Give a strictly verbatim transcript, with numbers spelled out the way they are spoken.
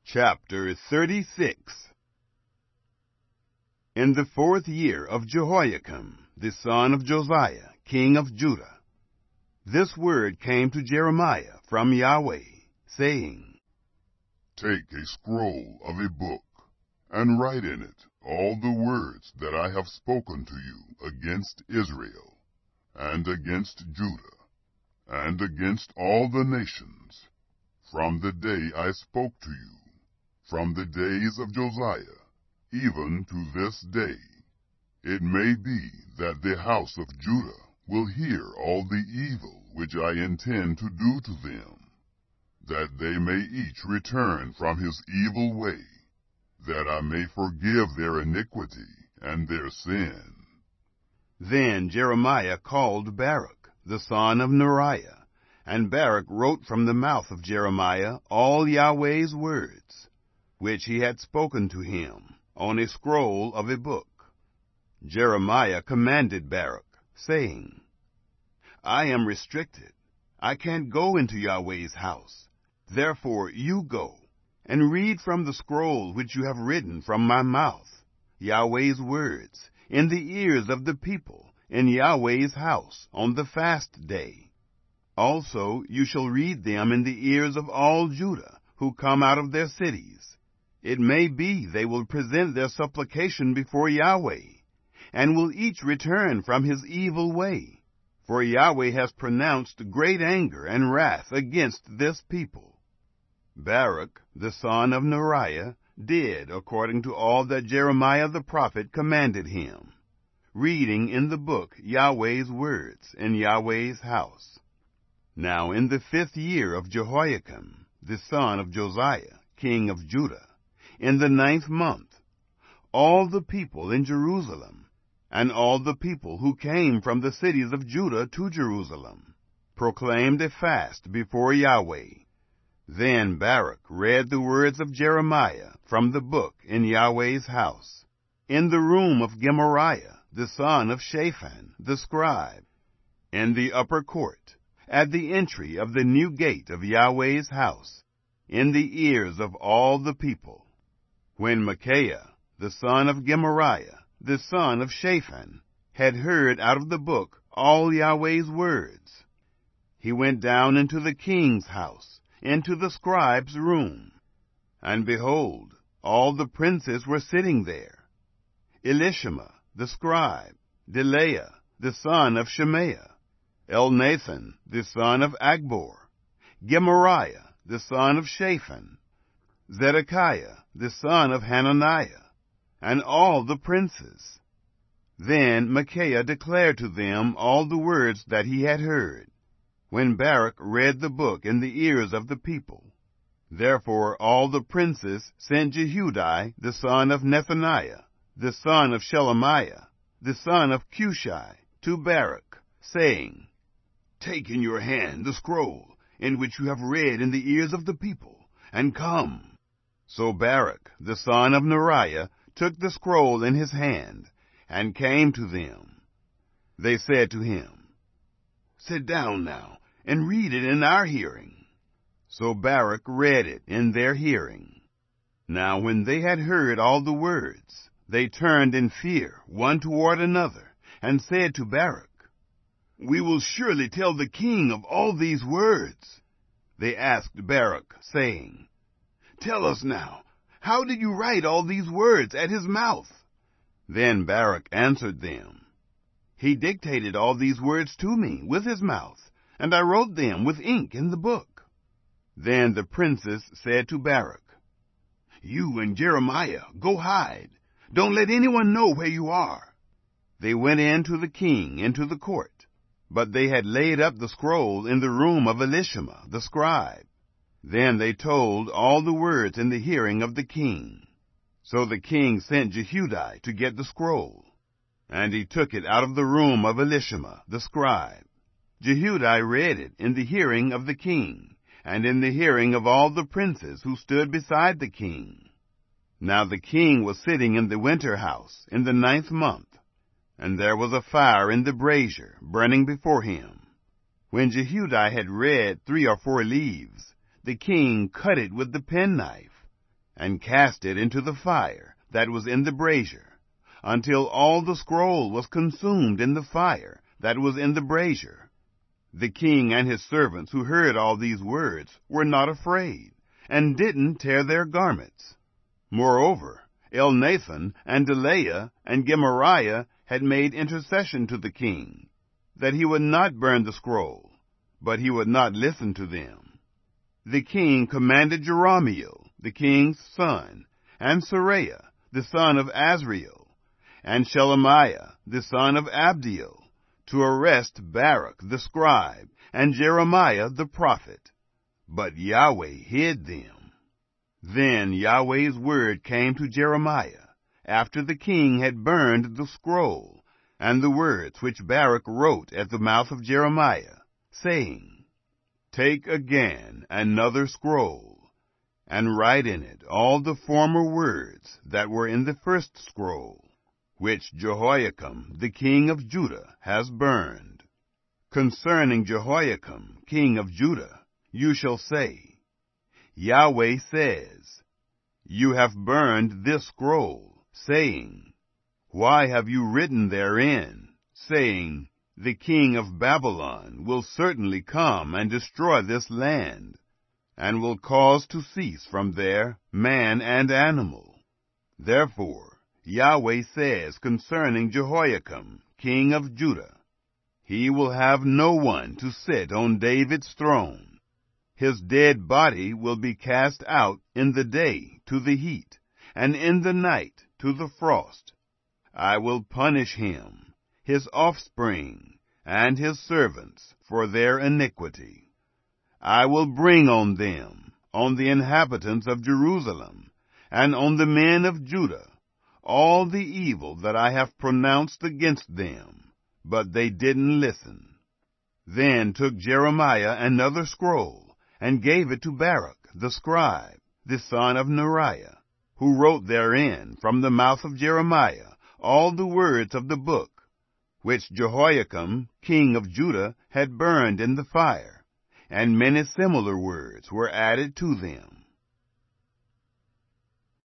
Chapter thirty-six. In the fourth year of Jehoiakim, the son of Josiah, king of Judah, this word came to Jeremiah from Yahweh, saying, Take a scroll of a book, and write in it all the words that I have spoken to you against Israel, and against Judah, and against all the nations, from the day I spoke to you, from the days of Josiah, even to this day. It may be that the house of Judah will hear all the evil which I intend to do to them, that they may each return from his evil way, that I may forgive their iniquity and their sin. Then Jeremiah called Baruch, the son of Neriah, and Baruch wrote from the mouth of Jeremiah all Yahweh's words, which he had spoken to him, on a scroll of a book. Jeremiah commanded Baruch, saying, I am restricted. I can't go into Yahweh's house. Therefore you go, and read from the scroll which you have written from my mouth, Yahweh's words, in the ears of the people, in Yahweh's house, on the fast day. Also you shall read them in the ears of all Judah, who come out of their cities. It may be they will present their supplication before Yahweh, and will each return from his evil way. For Yahweh has pronounced great anger and wrath against this people. Baruch, the son of Neriah, did according to all that Jeremiah the prophet commanded him, reading in the book Yahweh's words in Yahweh's house. Now in the fifth year of Jehoiakim, the son of Josiah, king of Judah, in the ninth month, all the people in Jerusalem, and all the people who came from the cities of Judah to Jerusalem, proclaimed a fast before Yahweh. Then Baruch read the words of Jeremiah from the book in Yahweh's house, in the room of Gemariah, the son of Shaphan, the scribe, in the upper court, at the entry of the new gate of Yahweh's house, in the ears of all the people. When Micaiah, the son of Gemariah, the son of Shaphan, had heard out of the book all Yahweh's words, he went down into the king's house, into the scribe's room. And behold, all the princes were sitting there, Elishama, the scribe, Delaiah, the son of Shemaiah, Elnathan, the son of Agbor, Gemariah, the son of Shaphan, Zedekiah, the son of Hananiah, and all the princes. Then Micaiah declared to them all the words that he had heard, when Baruch read the book in the ears of the people. Therefore all the princes sent Jehudi, the son of Nethaniah, the son of Shelemiah, the son of Cushi, to Baruch, saying, Take in your hand the scroll, in which you have read in the ears of the people, and come. So Baruch, the son of Neriah, took the scroll in his hand, and came to them. They said to him, Sit down now, and read it in our hearing. So Baruch read it in their hearing. Now when they had heard all the words, they turned in fear one toward another, and said to Baruch, We will surely tell the king of all these words. They asked Baruch, saying, Tell us now, how did you write all these words at his mouth? Then Baruch answered them, He dictated all these words to me with his mouth, and I wrote them with ink in the book. Then the princes said to Baruch, You and Jeremiah, go hide. Don't let anyone know where you are. They went in to the king into the court, but they had laid up the scroll in the room of Elishama, the scribe. Then they told all the words in the hearing of the king. So the king sent Jehudi to get the scroll, and he took it out of the room of Elishama, the scribe. Jehudi read it in the hearing of the king, and in the hearing of all the princes who stood beside the king. Now the king was sitting in the winter house in the ninth month, and there was a fire in the brazier burning before him. When Jehudi had read three or four leaves, the king cut it with the penknife. and cast it into the fire that was in the brazier, until all the scroll was consumed in the fire that was in the brazier. The king and his servants who heard all these words were not afraid, and didn't tear their garments. Moreover, Elnathan and Delaiah and Gemariah had made intercession to the king, that he would not burn the scroll, but he would not listen to them. The king commanded Jerahmeel, the king's son, and Seraiah, the son of Azriel, and Shelemiah, the son of Abdiel, to arrest Baruch the scribe and Jeremiah the prophet. But Yahweh hid them. Then Yahweh's word came to Jeremiah, after the king had burned the scroll, and the words which Baruch wrote at the mouth of Jeremiah, saying, Take again another scroll, and write in it all the former words that were in the first scroll, which Jehoiakim the king of Judah has burned. Concerning Jehoiakim king of Judah, you shall say, Yahweh says, You have burned this scroll, saying, Why have you written therein, saying, The king of Babylon will certainly come and destroy this land, and will cause to cease from there man and animal. Therefore Yahweh says concerning Jehoiakim king of Judah, He will have no one to sit on David's throne. His dead body will be cast out in the day to the heat, and in the night to the frost. I will punish him, his offspring, and his servants for their iniquity. I will bring on them, on the inhabitants of Jerusalem, and on the men of Judah, all the evil that I have pronounced against them, but they didn't listen. Then took Jeremiah another scroll, and gave it to Baruch the scribe, the son of Neriah, who wrote therein from the mouth of Jeremiah all the words of the book, which Jehoiakim king of Judah had burned in the fire, and many similar words were added to them.